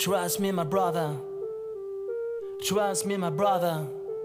Trust me, my brother. Trust me, my brother.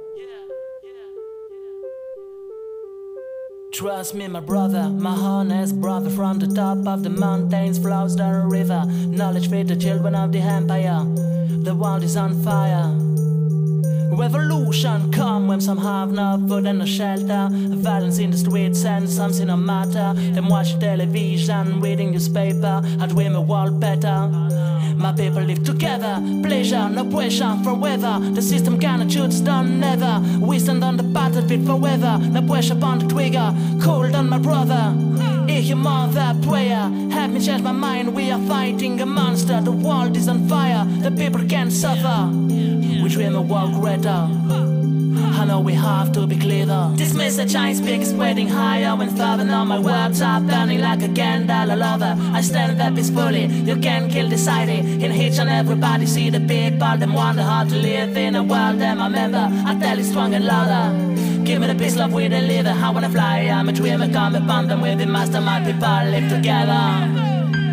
Trust me, my brother, my honest brother. From the top of the mountains flows down a river. Knowledge feed the children of the empire. The world is on fire. Revolution come when some have no food and no shelter. Violence in the streets and something no matter. Them watch television, reading newspaper. I dream a world better. My people live together, pleasure, no pressure for weather. The system cannot choose done never. We stand on the battlefield forever. No pressure upon the trigger, cold on my brother. Hear your mother prayer, help me change my mind. We are fighting a monster, the world is on fire. The people can't suffer, we dream a world greater. I know we have to be clearer. This message I speak is spreading higher. When further on my words are burning like a candle all over. I stand there peacefully, you can't kill the city. In each and everybody see the people. Them wonder how to live in a world them I remember. I tell it strong and louder. Give me the peace, love, we deliver. I wanna fly, I'm a dreamer. Come upon them with the master, my people live together.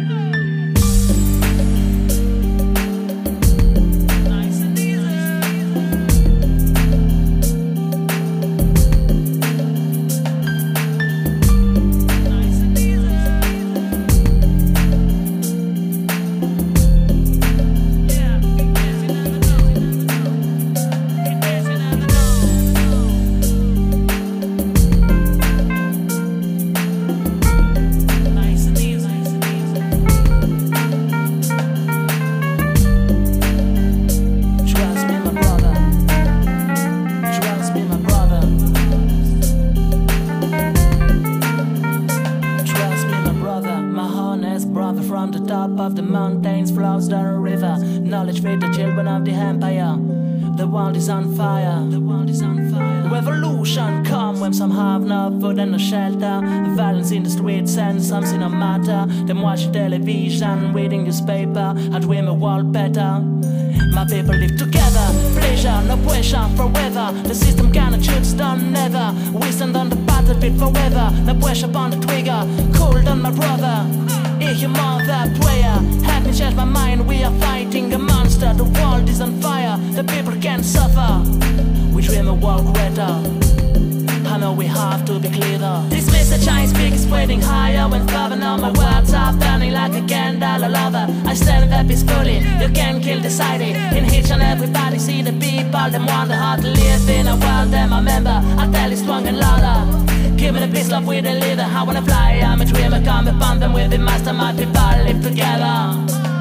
On fire. The world is on fire. Revolution come when some have no food and no shelter. Violence in the streets and something no matter. Them watch television, reading newspaper. I dream a world better. My people live together, pleasure, no pressure for weather. The system cannot choose done never. We stand on the battlefield forever. No pressure upon the trigger, cold on my brother. Hear your mother prayer, help me change my mind. We are fighting a monster, the world is on fire. The people can't suffer, we dream a world greater. I know we have to be clearer. This message I speak is spreading higher. When further on my words are burning like a candle all over. I stand there peacefully, you can't kill the city. In each and everybody see the people. Them wonder how to live in a world them I remember. I tell it strong and louder. Give me the peace, love, we deliver. I wanna fly, I'm a dreamer. Come upon them with the master, my people live together.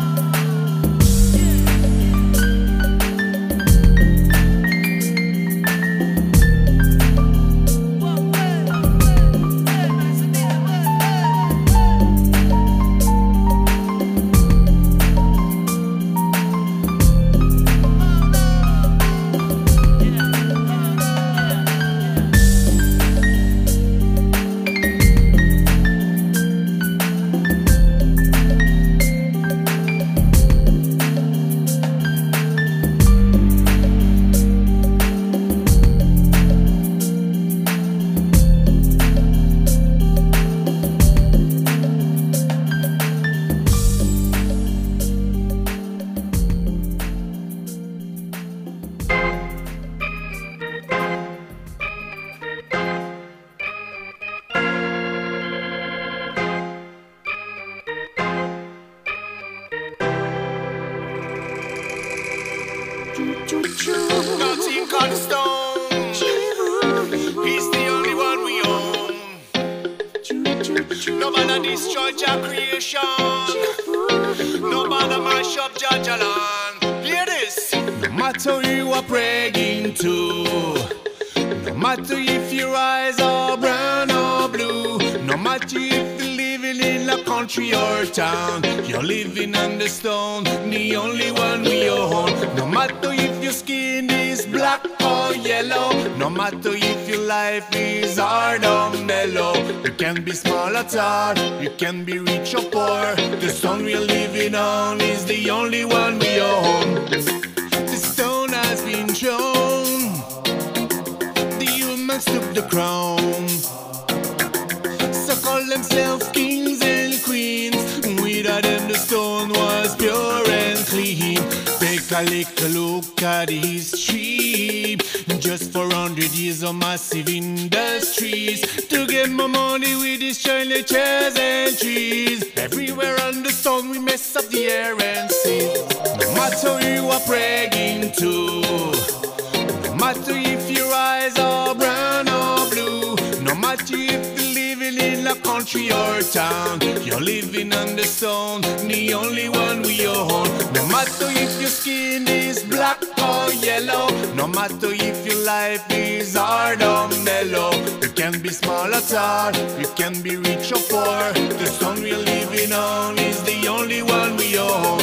Nothing called stone. He's the only one we own. No matter destroy your creation. No matter mash up your land. Hear this. No matter who you are praying to. No matter if your eyes are brown or blue. No matter if you're living in a country or town. You're living under stone. The only one we own. No matter if your skin is black or yellow. No matter if your life is hard or mellow. You can be small or tall. You can be rich or poor. The stone we're living on is the only one we own. The stone has been shown. The humans took the crown. So call themselves kings and queens. Without them the stone was pure and clean. a little look at history. Just for 100 years of massive industries to get more money with these China chairs and trees. Everywhere on the sun we mess up the air and sea. No matter who you are praying to, no matter if your eyes are brown or blue, no matter if you're living in a country or town, you're living on the stone, the only one we own. No matter if your skin is black or yellow, no matter if your life is hard or mellow, you can be small or tall, you can be rich or poor. The stone we're living on is the only one we own.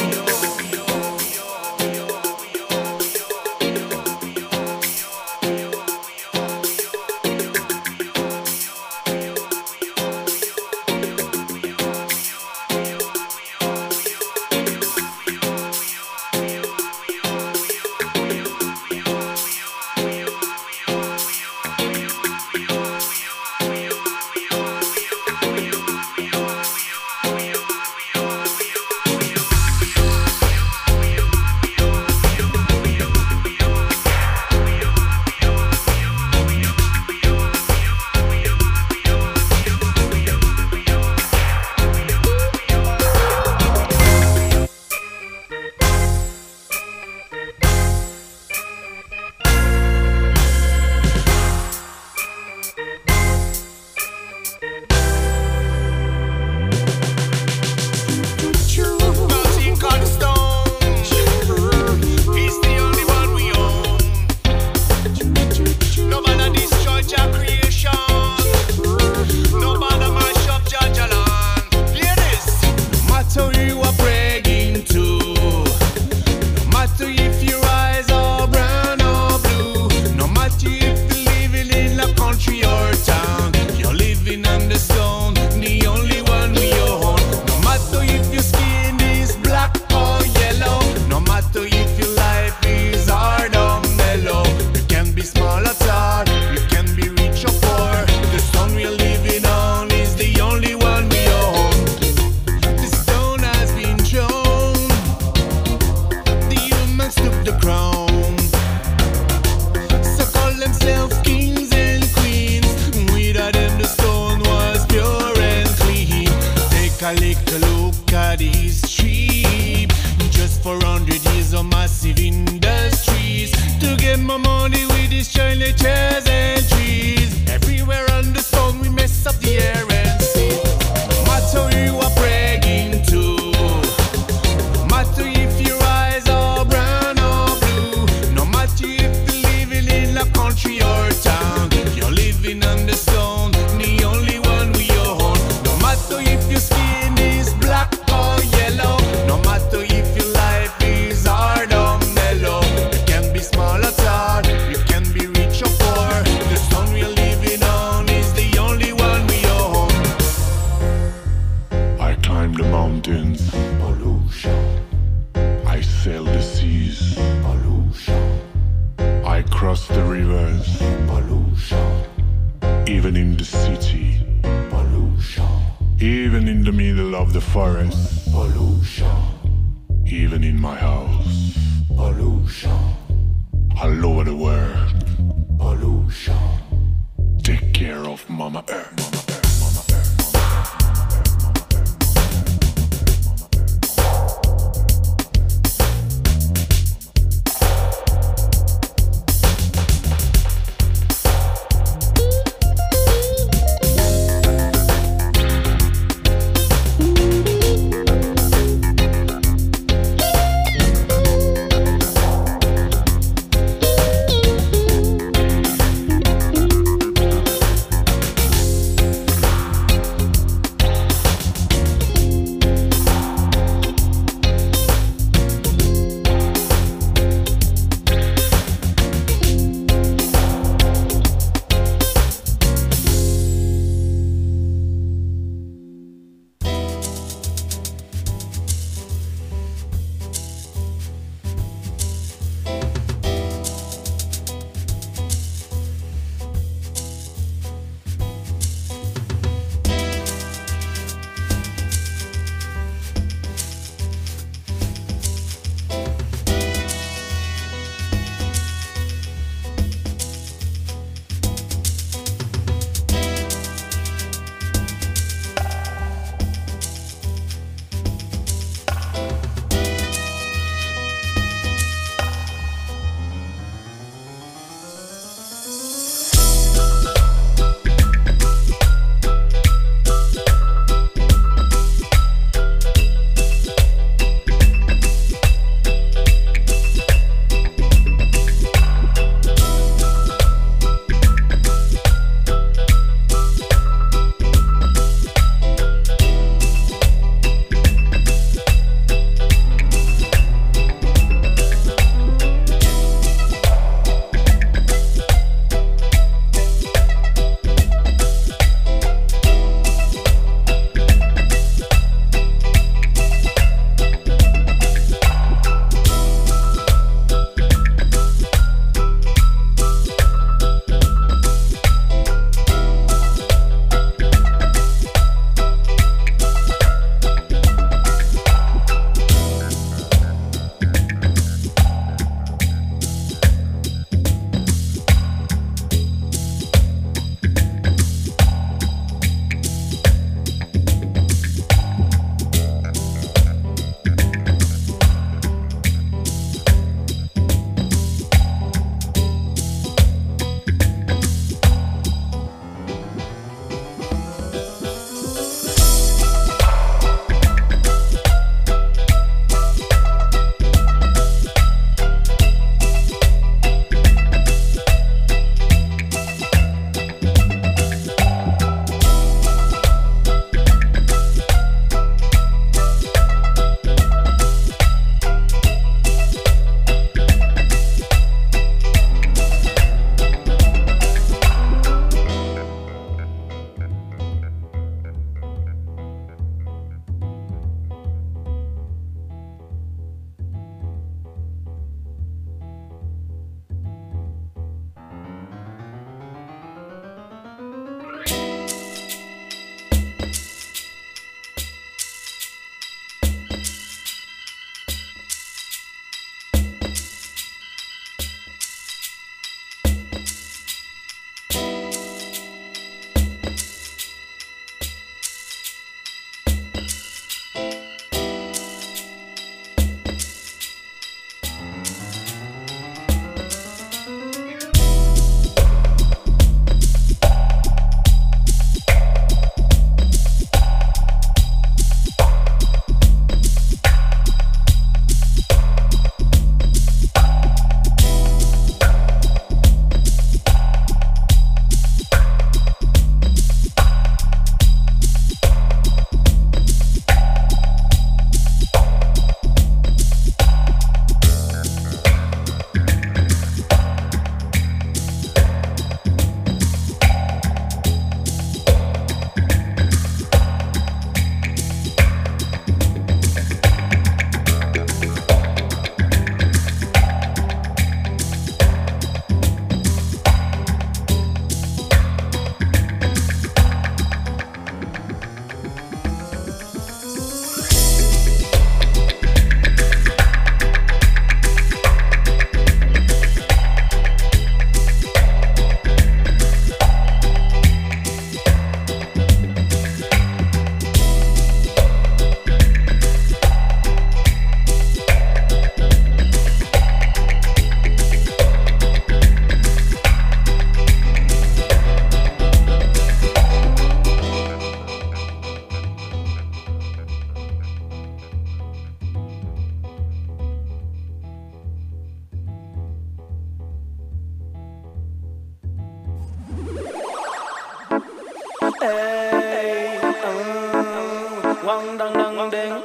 Hey, wang dang dang ding.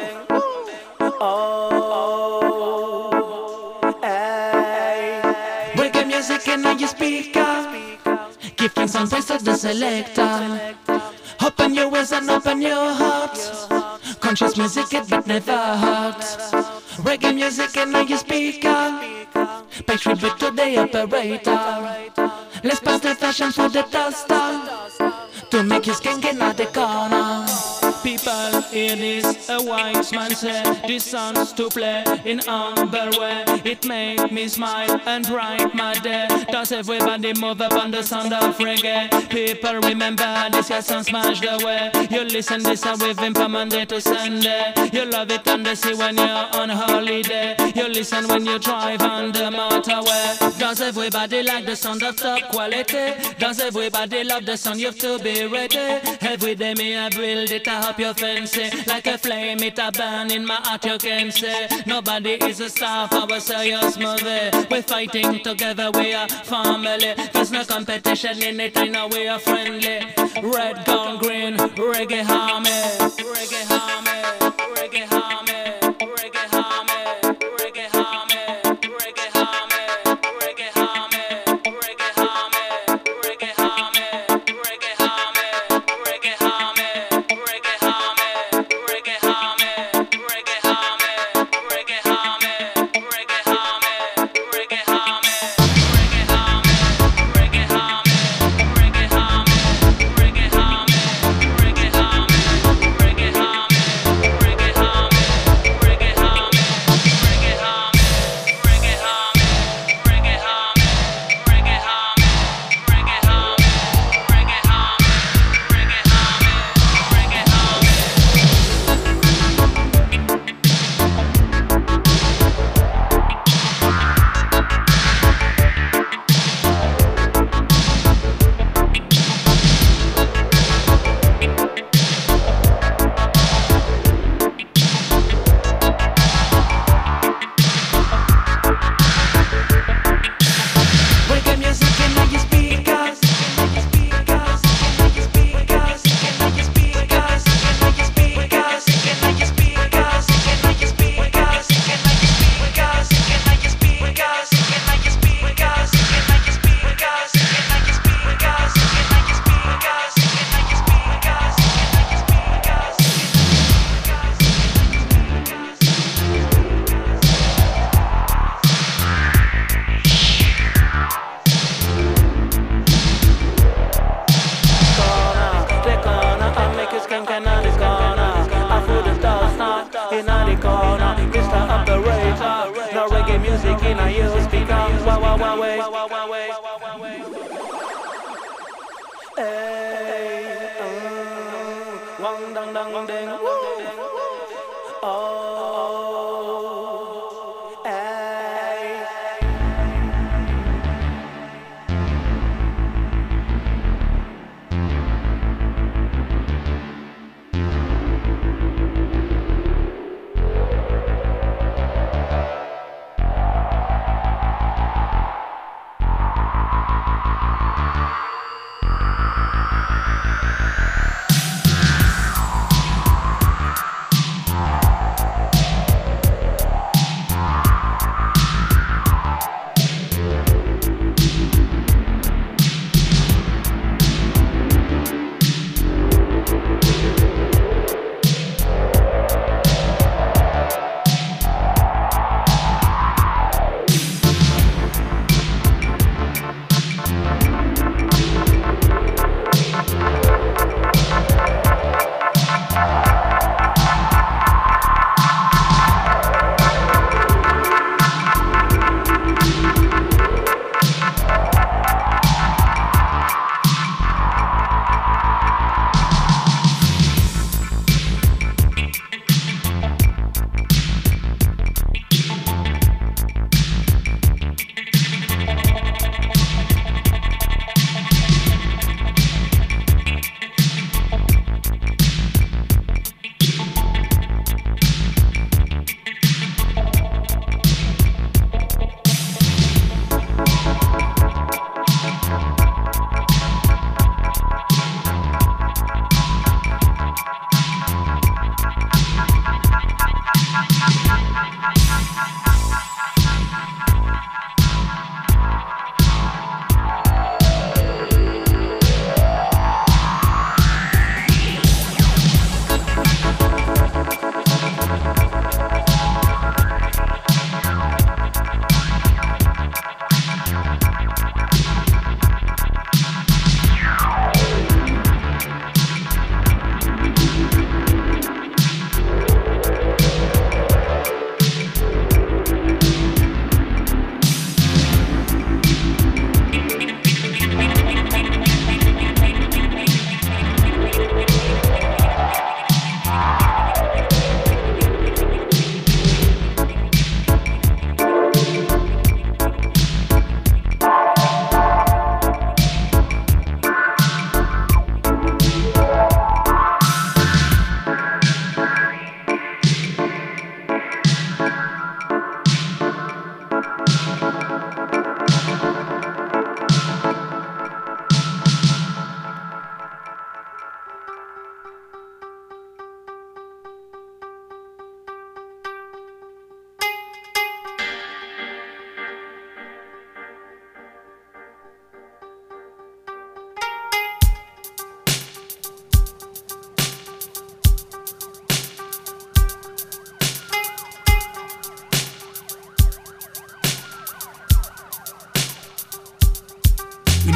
Oh, hey. Reggae music in your speaker. Give thanks and praise to the selector. Open your ears and open your heart. Conscious music it but never hurt. Reggae music in your speaker. Pay tribute to the operator. Let's pass the fashion for the duster to make you skin get out the corner. People, hear this, a wise man say, this song's to play in humble way. It make me smile and bright my day. Does everybody move up on the sound of reggae? People remember this your song smash the way. You listen this and with him from Monday to Sunday. You love it on the sea when you're on holiday. You listen when you drive on the motorway. Does everybody like the sound of top quality? Does everybody love the sound? You have to be ready. Every day me I build it, I hope you fancy. Like a flame it a burn in my heart you can say. Nobody is a star for a serious movie. We're fighting together, we are family. There's no competition in it, I know we are friendly. Red, gold, green, reggae army. Reggae army, reggae army.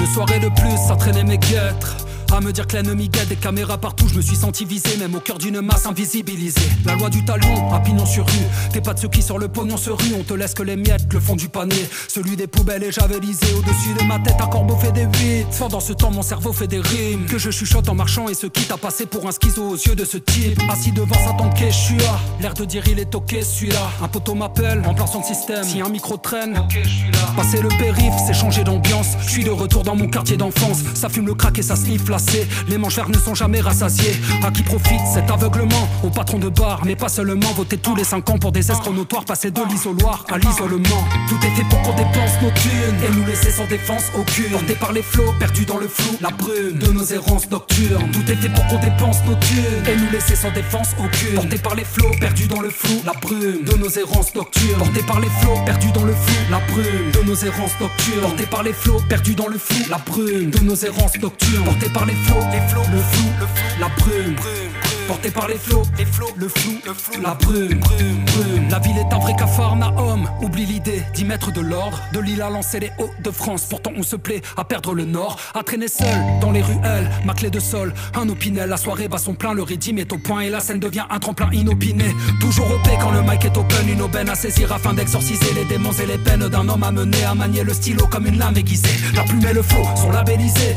soirée de plus, ça traînait mes guêtres. À me dire que l'ennemi guette, des caméras partout, je me suis senti visé, même au cœur d'une masse invisibilisée. La loi du talion, à pignon sur rue. T'es pas de ceux qui sur le pognon se ruent, on te laisse que les miettes, le fond du panier. Celui des poubelles est javelisé, au-dessus de ma tête un corbeau fait des 8. Pendant ce temps mon cerveau fait des rimes que je chuchote en marchant et ce qui t'a passé pour un schizo aux yeux de ce type. Assis devant sa tente Quechua, l'air de dire il est ok celui-là. Un poteau m'appelle, en plein son système, si un micro traîne, ok je suis là. Passer le périph', c'est changer d'ambiance. Je suis de retour dans mon quartier d'enfance. Ça fume le crack et ça sniffe la C. Les manches vertes ne sont jamais rassasiées. À qui profite cet aveuglement? Au patron de bar, mais pas seulement. Voter tous les 5 ans pour des escrocs notoires. Passer de l'isoloir à l'isolement. Tout est fait pour qu'on dépense nos thunes et nous laisser sans défense aucune. Portés par les flots, perdus dans le flou, la brume de nos errances nocturnes. Tout est fait pour qu'on dépense nos thunes et nous laisser sans défense aucune. Portés par les flots, perdus dans le flou, la brume de nos errances nocturnes. Portés par les flots, perdus dans le flou, la brume de nos errances nocturnes. Portés par les flots, perdus dans le flou, la brume de nos errances nocturnes. Portés par les flots, le flou, la brume. Porté par les flots, le flou, la brume. La ville est un vrai capharnaüm. Oublie l'idée d'y mettre de l'ordre. De Lille à lancer les Hauts-de-France. Pourtant on se plaît à perdre le nord. À traîner seul dans les ruelles, ma clé de sol, un opinel. La soirée bat son plein, le rythme est au point et la scène devient un tremplin inopiné. Toujours OP quand le mic est open, une aubaine à saisir afin d'exorciser les démons et les peines d'un homme amené à manier le stylo comme une lame aiguisée. La plume et le flow sont labellisés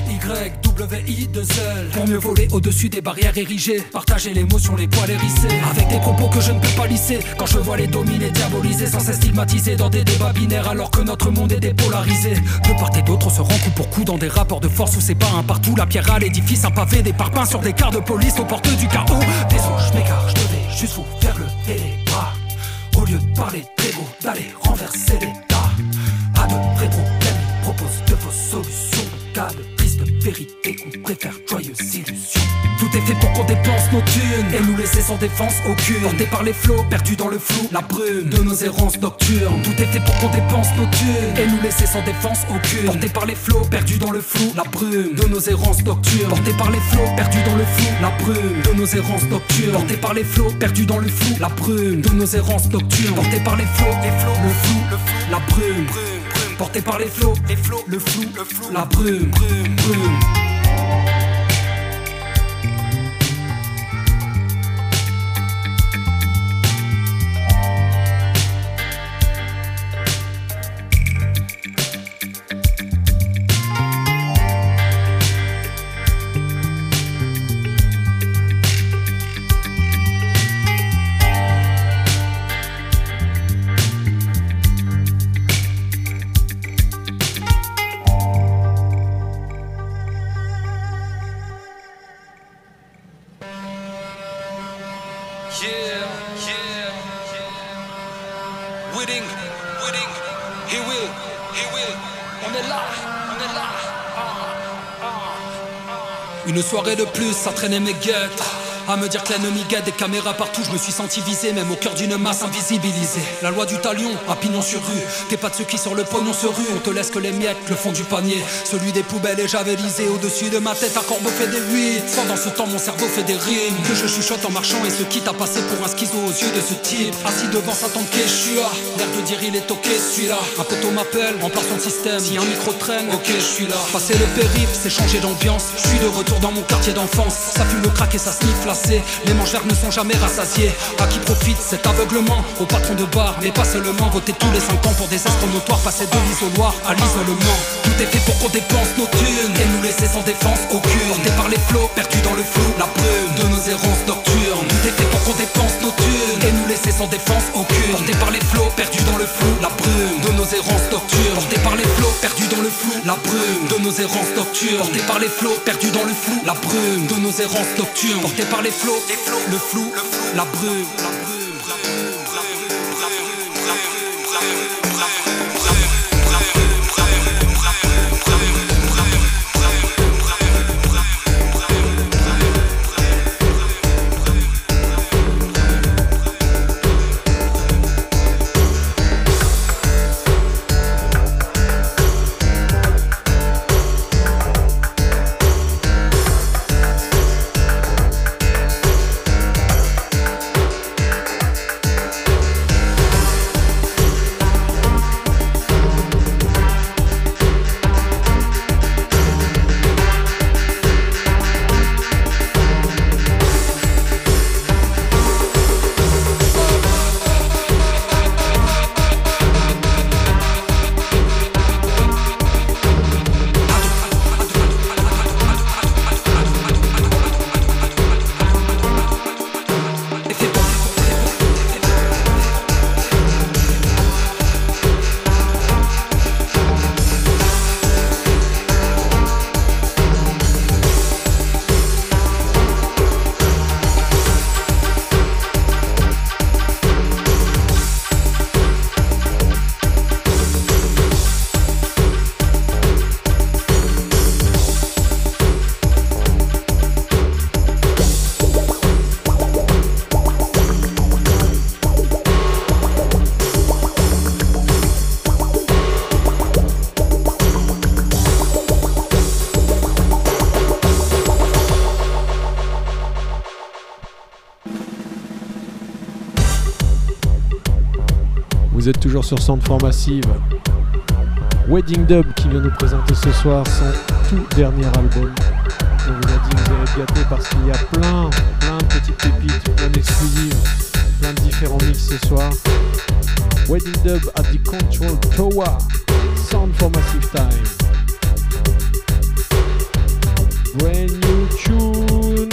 YWI2L pour mieux voler au-dessus des barrières érigées. Partager l'émotion, les poils hérissés avec des propos que je ne peux pas lisser. Quand je vois les dominés diabolisés sans cesse stigmatisés dans des débats binaires alors que notre monde est dépolarisé. De part et d'autre on se rend coup pour coup dans des rapports de force où c'est pas un partout. La pierre à l'édifice, un pavé, des parpaings sur des quarts de police aux portes du chaos. Désolé, je m'égare, je devais juste vous faire lever les bras. Au lieu de parler d'égo, d'aller renverser l'État. À de vrais problèmes, propose de vos solutions. Cas de prise de vérité qu'on préfère joyeuse illusion. Tout est fait pour qu'on dépense nos thunes et nous laisser sans défense aucune. Portés par les flots, perdus dans le flou, la brume de nos errances nocturnes. Tout est fait pour qu'on dépense nos thunes et nous laisser sans défense aucune. Portés par les flots, perdus dans le flou, la brume de nos errances nocturnes. Portés par les flots, perdus dans le flou, la brume de nos errances nocturnes. Portés par les flots, perdus dans le flou, la brume de nos errances nocturnes. Portés par les flots, le flou, la brume. Porté par les flots, le flou, la brume. Une soirée de plus, ça traînait mes guêtres. À me dire que l'ennemi guette, des caméras partout, je me suis senti visé, même au cœur d'une masse invisibilisée. La loi du talion, à pignon sur rue. T'es pas de ceux qui sur le pognon se ruent, on te laisse que les miettes, le fond du panier. Celui des poubelles est javelisé, au-dessus de ma tête un corbeau fait des 8. Pendant ce temps mon cerveau fait des rimes que je chuchote en marchant et ce qui t'a passé pour un schizo aux yeux de ce type. Assis devant sa tente Quechua, l'air de dire il est ok celui-là. Un poteau m'appelle, en place son système, si un micro traîne, ok je suis là. Passer le périph', c'est changer d'ambiance. Je suis de retour dans mon quartier d'enfance. Ça fume le crack et ça sniffe la C. Les manches vertes ne sont jamais rassasiées. À qui profite cet aveuglement? Au patron de bar, mais pas seulement. Voter tous les 5 ans pour des escrocs notoires. Passer de l'isoloir à l'isolement. Tout est fait pour qu'on dépense nos thunes et nous laisser sans défense aucune. Portés par les flots, perdus dans le flou, la brume de nos errances nocturnes. Tout est fait pour qu'on dépense nos thunes et nous laisser sans défense aucune. Portés par les flots, perdus dans le flou, la brume de nos errances nocturnes. Portés par les flots, perdus dans le flou, la brume de nos errances nocturnes. Portés par les flots, perdus dans le flou, la brume de nos errances nocturnes. Portés par les flots, le flou, la brume. êtes toujours sur Soundform Massive. Wedding Dub qui vient nous présenter ce soir son tout dernier album. On vous a dit que vous allez être gâtés parce qu'il y a plein de petites pépites, plein d'exclusives, plein de différents mix ce soir. Wedding Dub at the Control Tower, Soundform Massive Time. Brand new tune.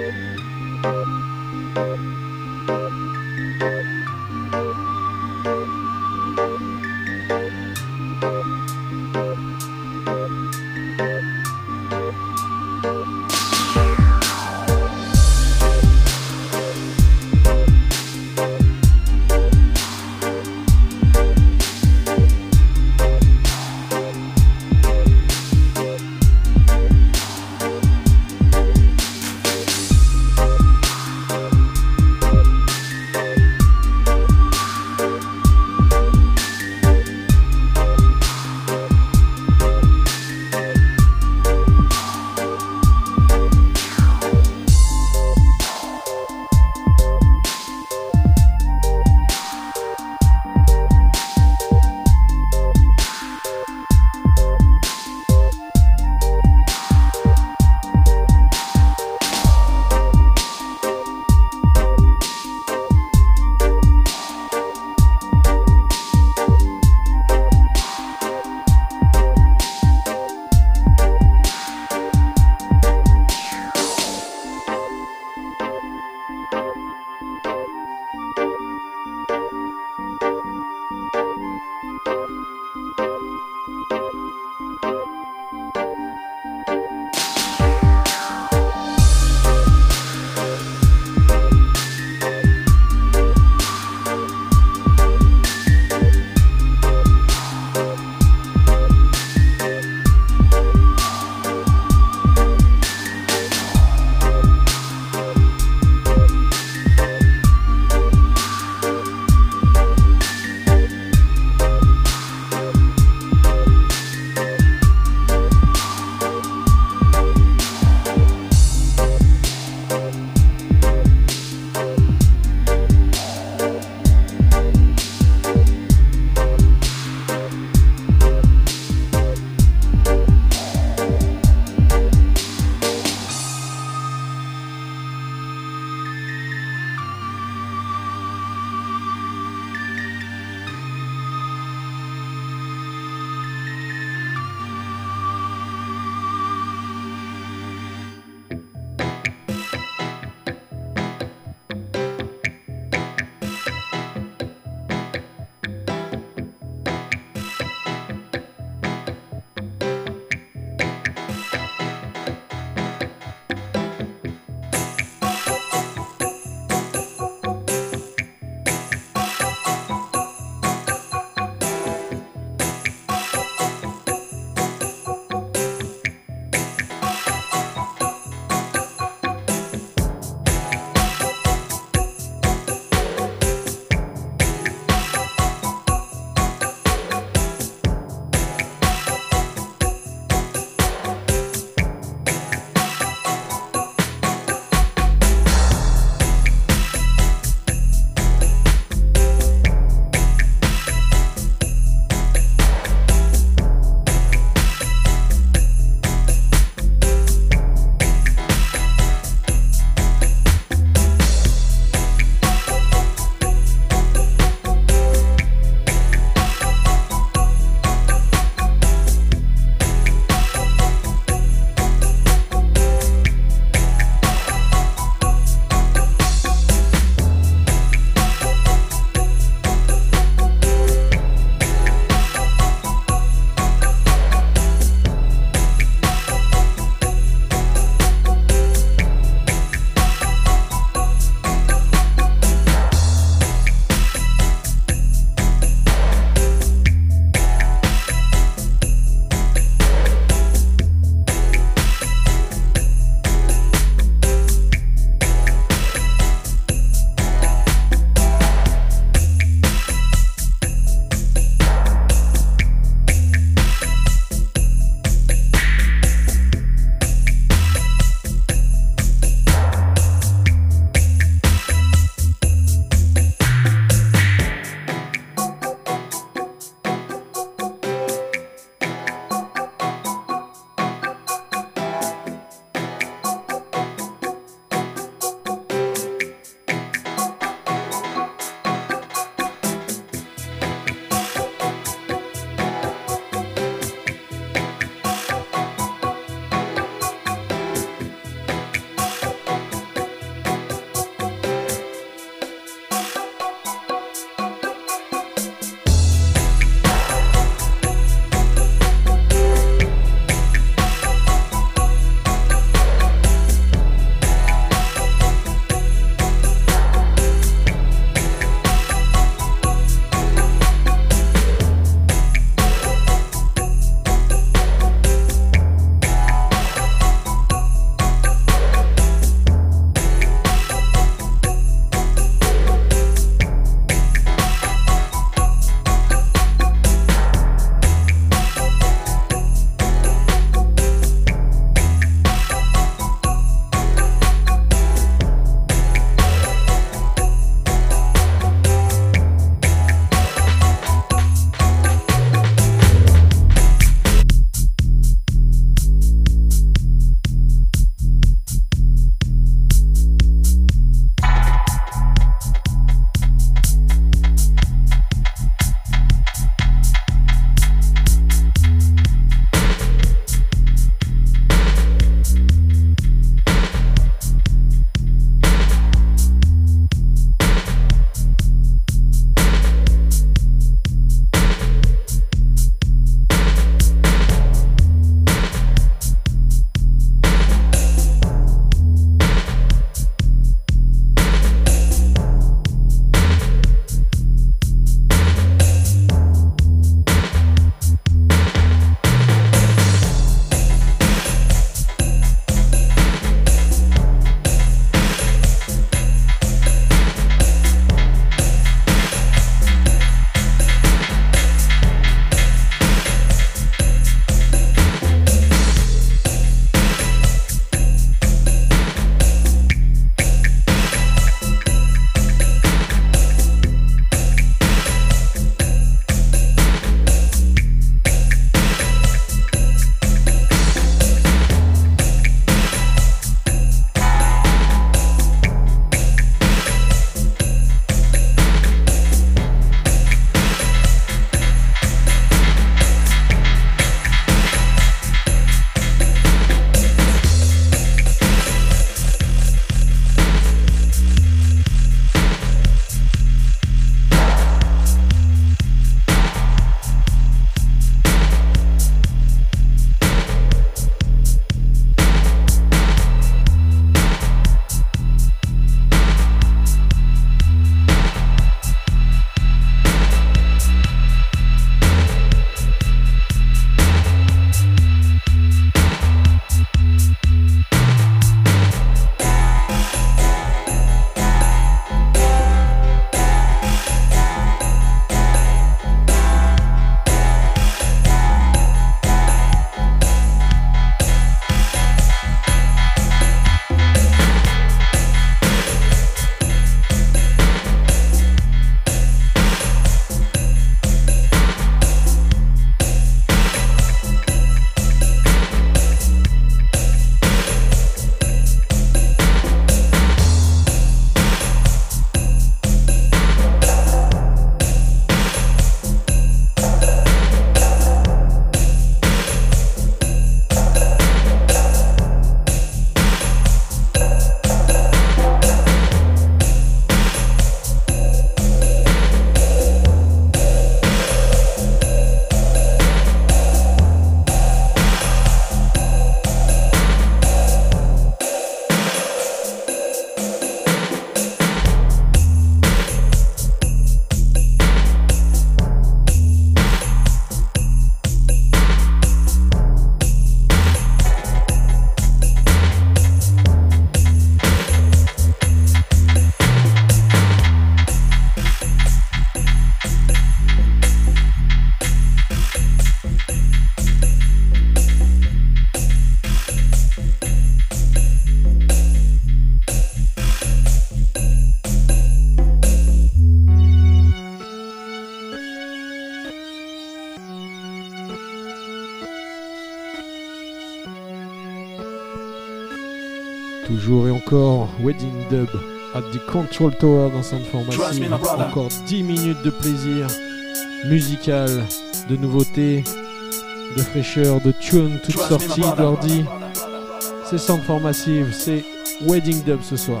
Toujours et encore, Wedding Dub at the Control Tower dans Sound Massive. Encore 10 minutes de plaisir musical, de nouveautés, de fraîcheur, de tunes, toutes sorties d'ordi. C'est Sound Massive, c'est Wedding Dub ce soir.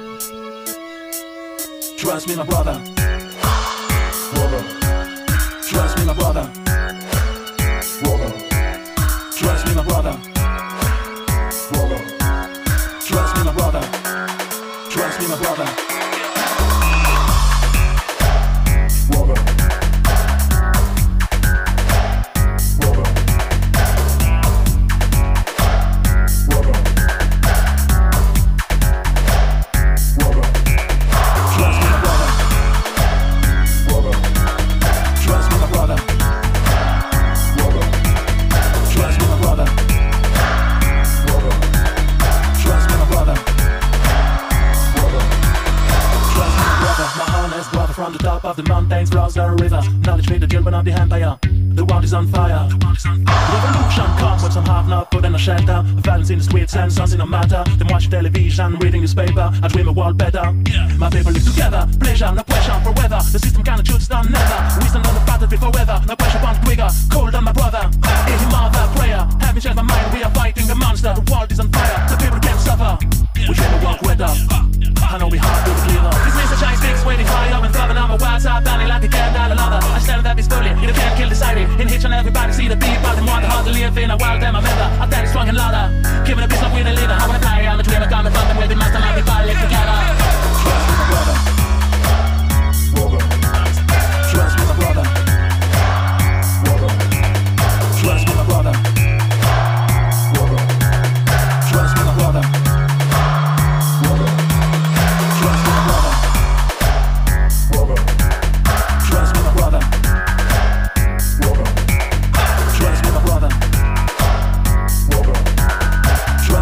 Trust me, my brother. Trust me, my brother. Trust me, my brother. Trust me, my brother. Trust me, my brother. Of the mountains flows the river. Knowledge made the children of the empire. The world is on fire. Revolution comes with some half not food and no shelter. Violence in the streets and sons in no matter. Them watch television, reading newspaper. I dream a world better. My people live together. Pleasure, no pressure for weather. The system kinda shoots down never. We stand on the battlefield forever. No pressure punch trigger. Cold on my brother. In him mother prayer. Having changed my mind. We are fighting the monster. The world is on fire. The people can't suffer. We dream a world weather. I know we hard to clear. This means the Chinese speaks waiting fire and throbbing on my wild side, burning like a candle another. I stand that is fully, you can't kill the sighting. In hitch and everybody see the beat, but them want the heart to live in a world that I remember. I stand strong and louder, giving a piece of with a leader. I wanna fly, I'm a dreamer, coming from the way the master might be fighting together. Trust me, my brother. Trust me, my brother. Trust me, my brother. Trust me, my brother. Trust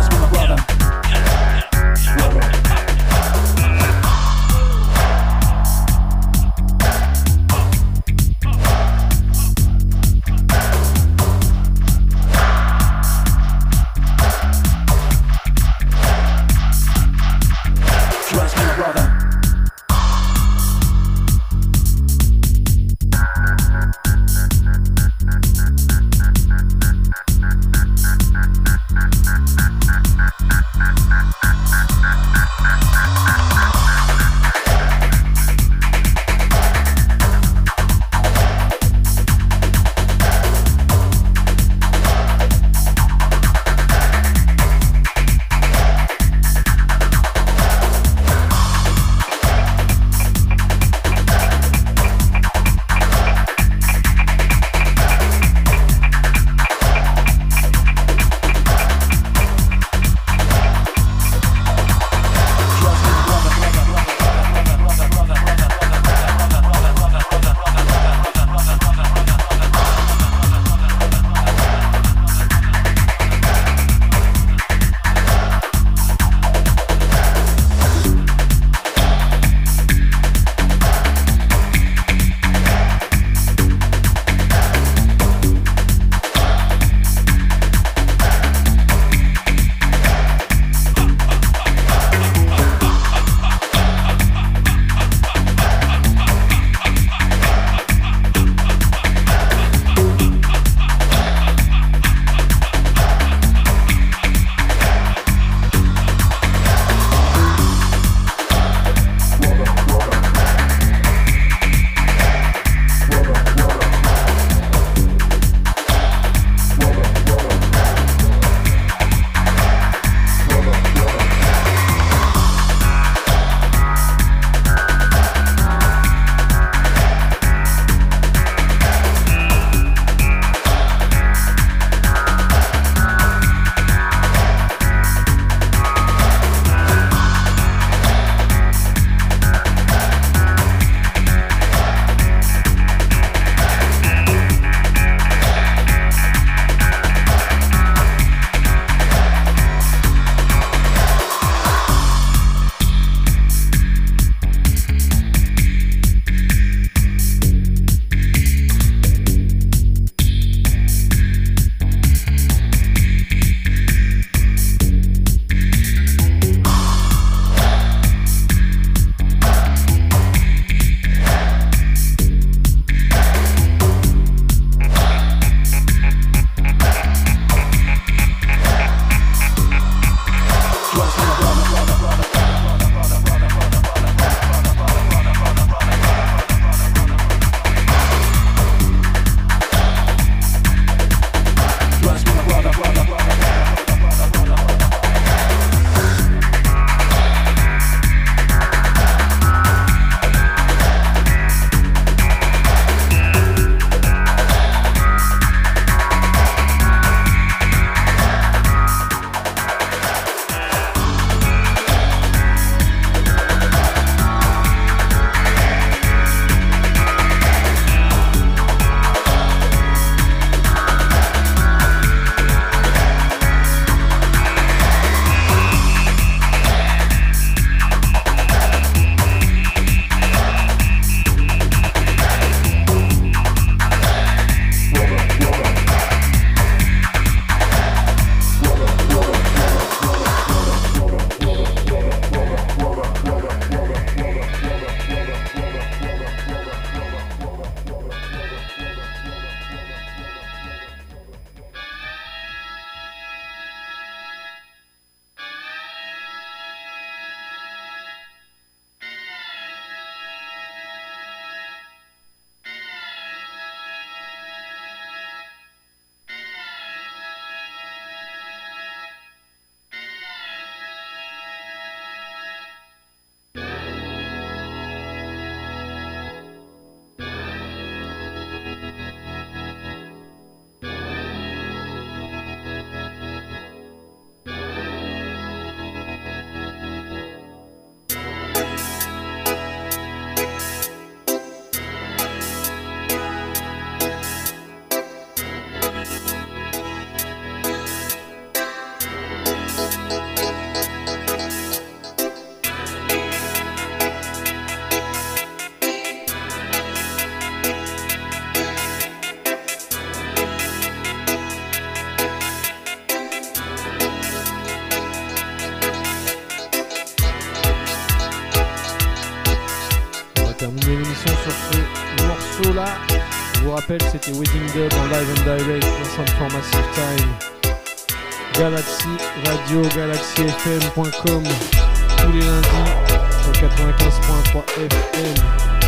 rappelle, c'était Wedding Dub en live and direct dans Sound for Massive Time. Galaxy Radio, galaxyfm.com tous les lundis sur 95.3 FM.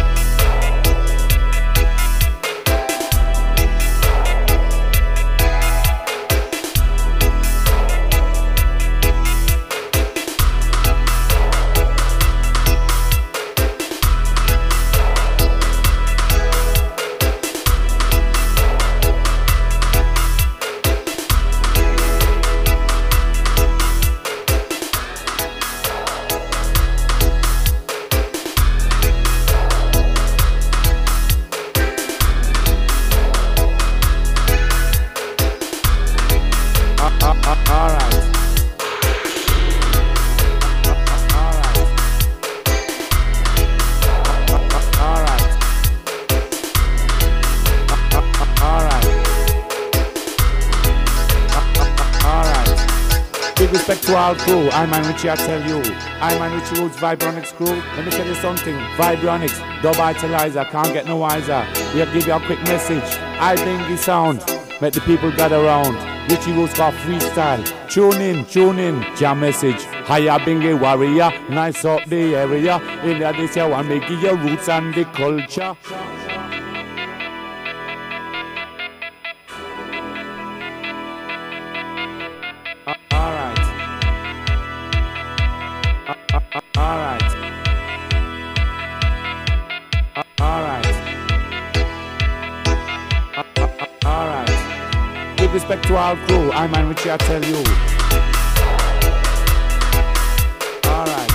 To our crew, I'm Man Richie, I tell you. I'm Man Richie Roots Vibronics crew. Let me tell you something. Vibronics, dub italizer, can't get no wiser. We'll give you a quick message. I bingy sound, make the people gather round. Richie Roots got freestyle. Tune in, jam message. Hiya bingy warrior, nice up the area. In this year, one make your roots and the culture. Respect to our crew, I'm Man Richie, I tell you. Alright.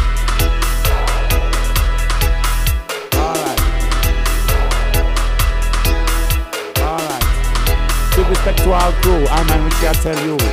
Big respect to our crew, I'm Man Richie, I tell you.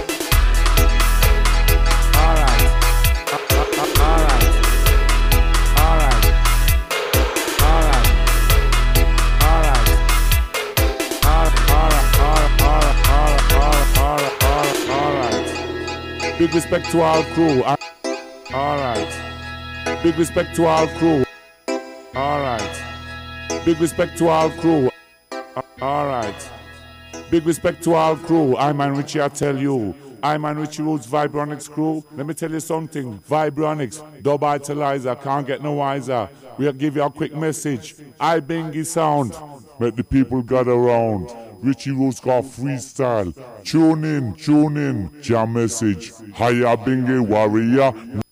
Big respect to our crew. Alright. Big respect to our crew. Alright. Big respect to our crew. Alright. Big respect to our crew. I'm Man Richie, I tell you. I'm Man Richie Roots Vibronics crew. Let me tell you something. Vibronics, dub italizer, can't get no wiser. We'll give you a quick message. I bingy sound, make the people gather around. Richie Roots got freestyle. Tune in, jam message. Hiya bingy warrior.